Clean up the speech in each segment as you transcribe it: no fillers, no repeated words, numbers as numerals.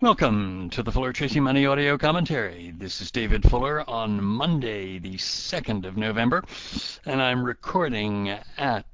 Welcome to the Fuller Tracy Money Audio Commentary. This is David Fuller on Monday, the 2nd of November, and I'm recording at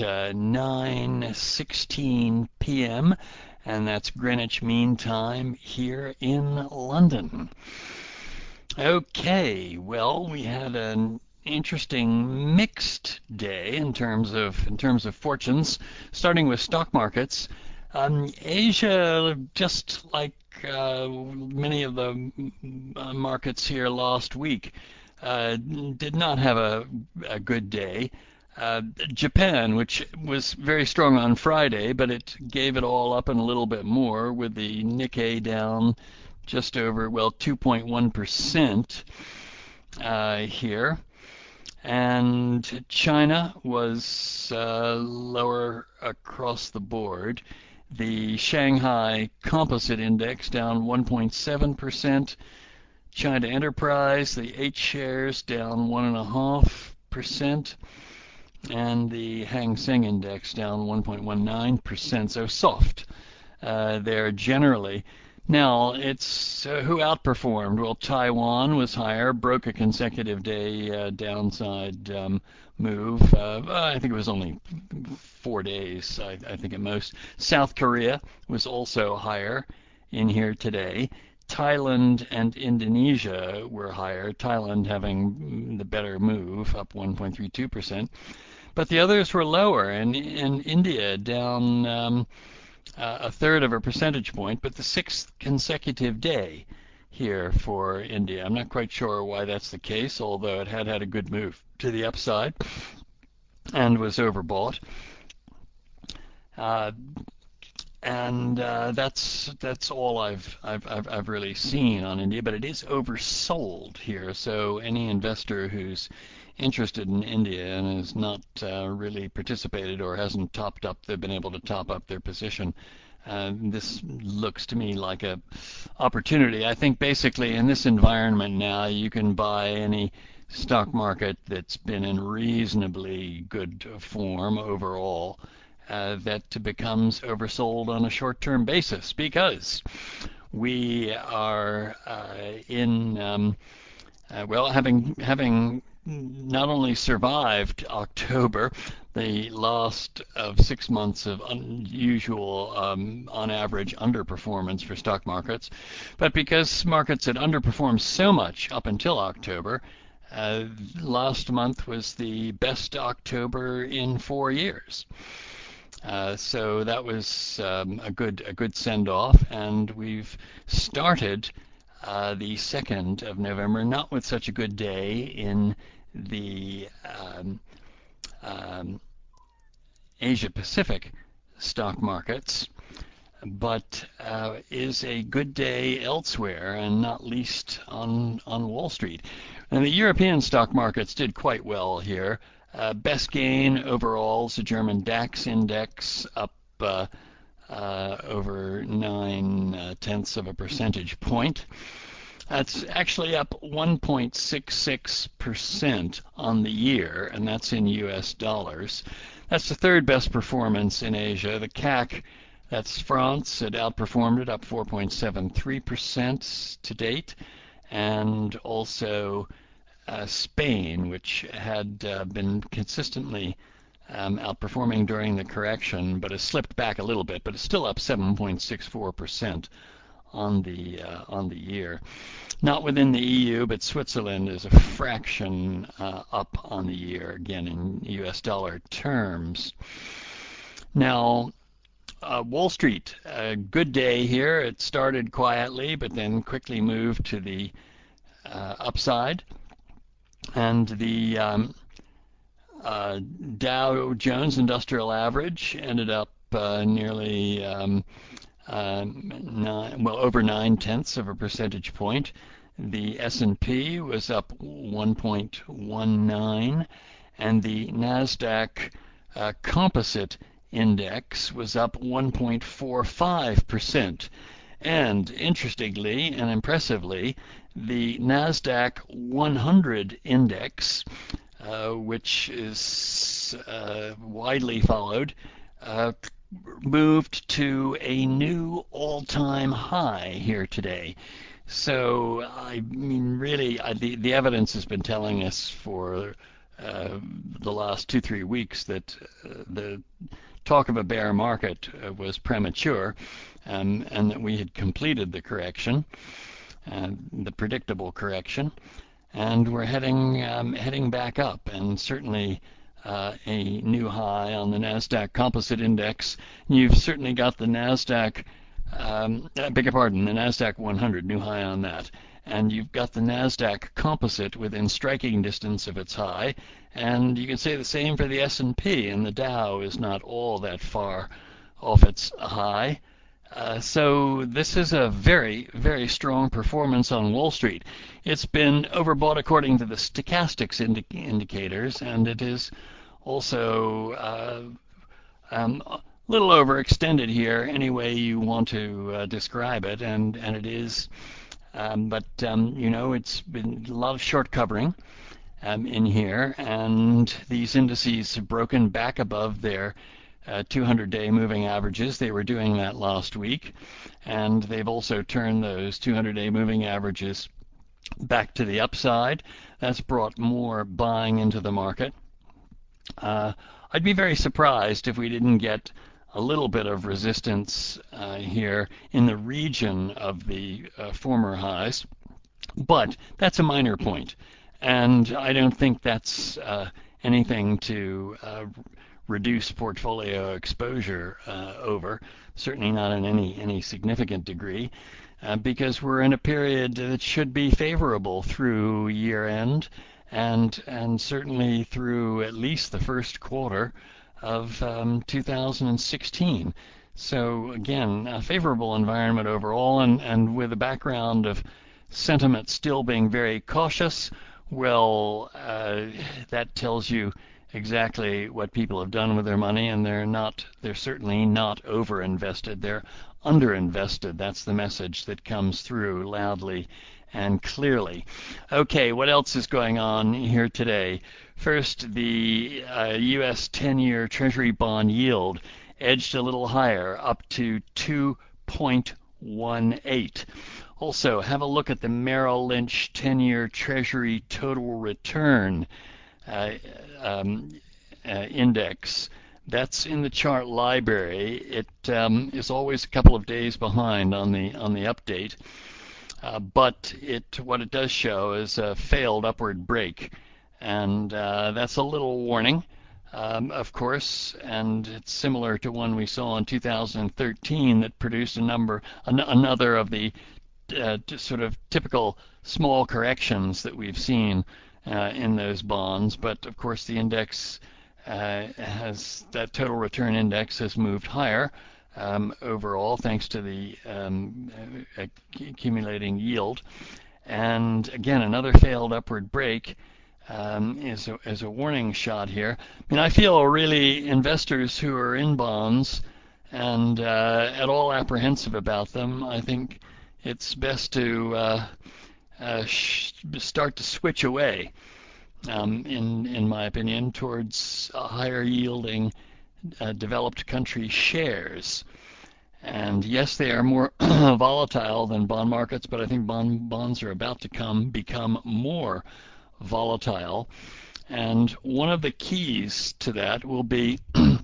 9:16 p.m., and that's Greenwich Mean Time here in London. Okay, well, we had an interesting mixed day in terms of fortunes, starting with stock markets. Asia, just like many of the markets here last week, did not have a good day. Japan, which was very strong on Friday, but it gave it all up and a little bit more, with the Nikkei down just over, 2.1% here. And China was lower across the board. The Shanghai Composite Index down 1.7%. China Enterprise, the H shares down 1.5%. And the Hang Seng Index down 1.19%. So soft there generally. Now, it's who outperformed? Well, Taiwan was higher, broke a consecutive day downside move. I think it was only 4 days, I think at most. South Korea was also higher in here today. Thailand and Indonesia were higher, Thailand having the better move, up 1.32%. But the others were lower, and India down a third of a percentage point, but the sixth consecutive day here for India. I'm not quite sure why that's the case, although it had a good move to the upside and was overbought. That's all I've really seen on India, but it is oversold here. So any investor who's interested in India and has not really participated or hasn't been able to top up their position, this looks to me like a opportunity. I think basically in this environment now, you can buy any stock market that's been in reasonably good form overall. That becomes oversold on a short-term basis, because we are having not only survived October, the last of 6 months of unusual, on average, underperformance for stock markets, but because markets had underperformed so much up until October, last month was the best October in 4 years. So that was a good send-off, and we've started the 2nd of November not with such a good day in the Asia Pacific stock markets, but is a good day elsewhere, and not least on Wall Street. And the European stock markets did quite well here. Best gain overall is the German DAX index, up over 9/10 of a percentage point. That's actually up 1.66% on the year, and that's in US dollars. That's the third best performance in Asia. The CAC, that's France, had outperformed it, up 4.73% to date, and also Spain, which had been consistently outperforming during the correction, but has slipped back a little bit, but it's still up 7.64% on the year. Not within the EU, but Switzerland is a fraction up on the year, again in US dollar terms. Now, Wall Street, a good day here. It started quietly, but then quickly moved to the upside. And the Dow Jones Industrial Average ended up nearly over 9/10 of a percentage point. The S&P was up 1.19, and the Nasdaq Composite Index was up 1.45%. And interestingly and impressively, the Nasdaq 100 Index, which is widely followed, moved to a new all-time high here today. So, I mean, really, the evidence has been telling us for the last 2, 3 weeks that the talk of a bear market was premature, and that we had completed the correction, the predictable correction, and we're heading back up, and certainly a new high on the Nasdaq Composite Index. You've certainly got the Nasdaq, I beg your pardon, the Nasdaq 100, new high on that. And you've got the Nasdaq Composite within striking distance of its high, and you can say the same for the S&P, and the Dow is not all that far off its high. So this is a very, very strong performance on Wall Street. It's been overbought according to the stochastics indicators, and it is also a little overextended here, any way you want to describe it, and it is. But it's been a lot of short covering in here, and these indices have broken back above their 200-day moving averages. They were doing that last week, and they've also turned those 200-day moving averages back to the upside. That's brought more buying into the market. I'd be very surprised if we didn't get a little bit of resistance here in the region of the former highs, but that's a minor point, and I don't think that's anything to reduce portfolio exposure over, certainly not in any significant degree, because we're in a period that should be favorable through year end, and certainly through at least the first quarter of 2016. So again, a favorable environment overall, and with a background of sentiment still being very cautious, well, that tells you exactly what people have done with their money, and they're certainly not overinvested. They're underinvested. That's the message that comes through loudly and clearly. Okay, what else is going on here today? First, the U.S. 10-year Treasury bond yield edged a little higher, up to 2.18. Also, have a look at the Merrill Lynch 10-year Treasury total return uh, index. That's in the chart library. It is always a couple of days behind on the update, but what it does show is a failed upward break, and that's a little warning, of course, and it's similar to one we saw in 2013 that produced another of the sort of typical small corrections that we've seen in those bonds. But of course, the index that total return index has moved higher overall, thanks to the accumulating yield. And again, another failed upward break is a warning shot here. I mean, I feel really investors who are in bonds and at all apprehensive about them, I think it's best to start to switch away, in my opinion, towards higher yielding developed country shares. And yes, they are more volatile than bond markets, but I think bonds are about to become more volatile. And one of the keys to that will be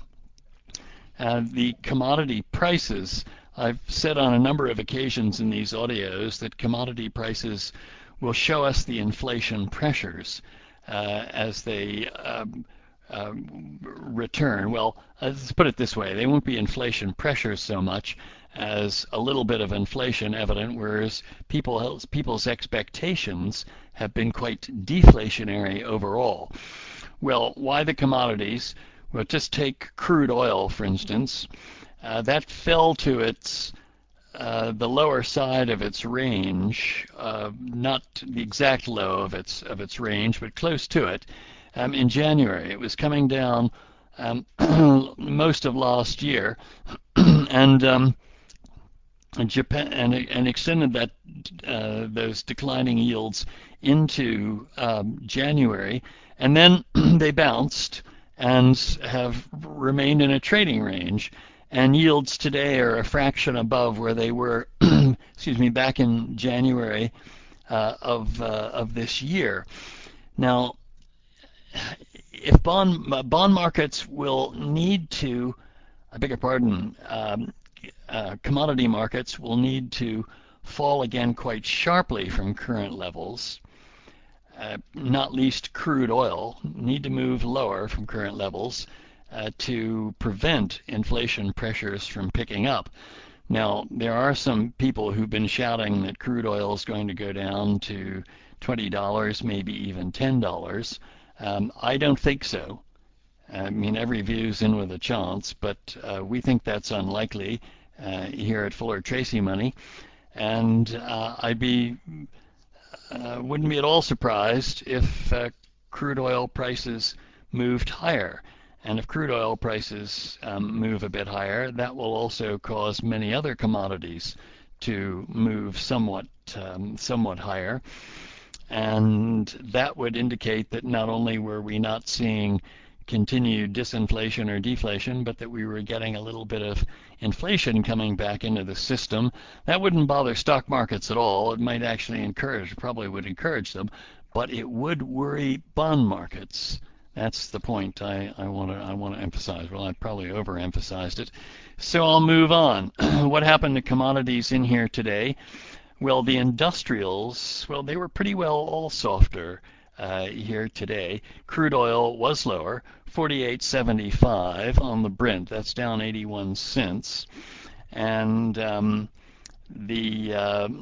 the commodity prices. I've said on a number of occasions in these audios that commodity prices will show us the inflation pressures as they return. Well, let's put it this way. They won't be inflation pressures so much as a little bit of inflation evident, whereas people's expectations have been quite deflationary overall. Well, why the commodities? Well, just take crude oil, for instance. That fell to the lower side of its range, not the exact low of its range, but close to it. In January, it was coming down most of last year, and Japan and extended those declining yields into January, and then they bounced and have remained in a trading range. and yields today are a fraction above where they were, excuse me, back in January of this year. Now, if bond markets will need to, I beg your pardon, commodity markets will need to fall again quite sharply from current levels. Not least crude oil need to move lower from current levels to prevent inflation pressures from picking up. Now, there are some people who've been shouting that crude oil is going to go down to $20, maybe even $10. I don't think so. I mean, every view's in with a chance, but we think that's unlikely here at Fuller Tracy Money. And wouldn't be at all surprised if crude oil prices moved higher. And if crude oil prices move a bit higher, that will also cause many other commodities to move somewhat higher. And that would indicate that not only were we not seeing continued disinflation or deflation, but that we were getting a little bit of inflation coming back into the system. That wouldn't bother stock markets at all. It might actually probably would encourage them, but it would worry bond markets. That's the point I want to emphasize. Well, I probably overemphasized it. So I'll move on. What happened to commodities in here today? Well, the industrials, well, they were pretty well all softer here today. Crude oil was lower, 48.75 on the Brent. That's down 81 cents. And the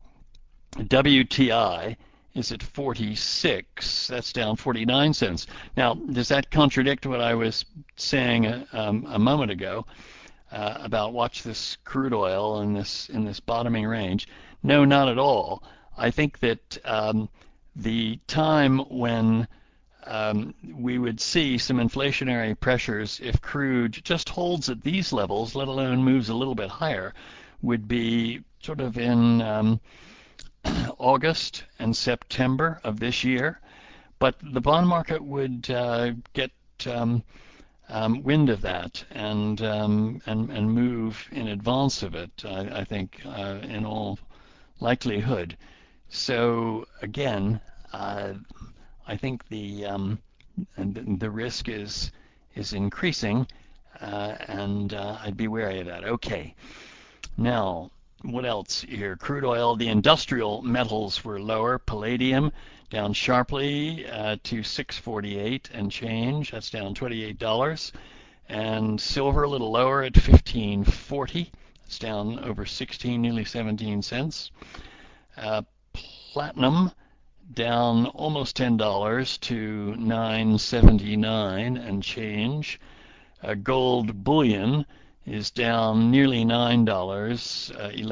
WTI is at 46. That's down 49 cents. Now, does that contradict what I was saying a moment ago about watch this crude oil in this bottoming range? No, not at all. I think that the time when we would see some inflationary pressures if crude just holds at these levels, let alone moves a little bit higher, would be sort of in August and September of this year. But the bond market would get wind of that and move in advance of it, I think, in all likelihood. So again, I think the risk is increasing, and I'd be wary of that. Okay, now what else here? Crude oil, the industrial metals were lower. Palladium down sharply to 648 and change. That's down $28. And silver a little lower at 1540. It's down over 16, nearly 17 cents. Platinum down almost $10 to 979 and change. Gold bullion is down nearly $9,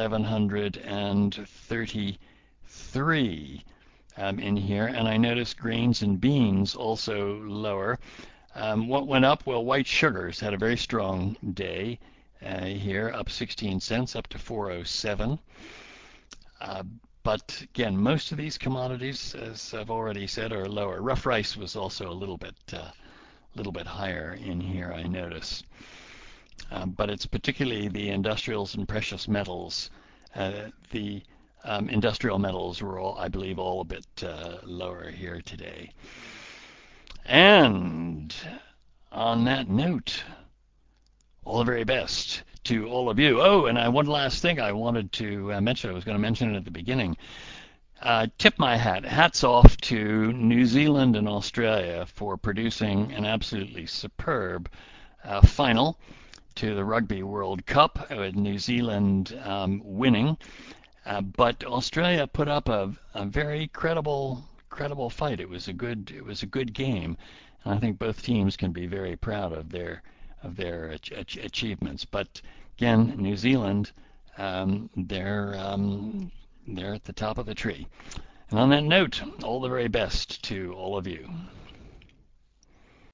1133 in here. And I noticed grains and beans also lower. What went up? Well, white sugars had a very strong day here, up 16 cents, up to 407. But again, most of these commodities, as I've already said, are lower. Rough rice was also a little bit higher in here, I noticed. But it's particularly the industrials and precious metals. The industrial metals were all, I believe, all a bit lower here today. And on that note, all the very best to all of you. Oh, and one last thing I wanted to mention. I was going to mention it at the beginning. Tip my hat. Hats off to New Zealand and Australia for producing an absolutely superb final to the Rugby World Cup, with New Zealand winning. But Australia put up a very credible fight. It was a good game, and I think both teams can be very proud of their achievements. But again, New Zealand, they're at the top of the tree. And on that note, all the very best to all of you.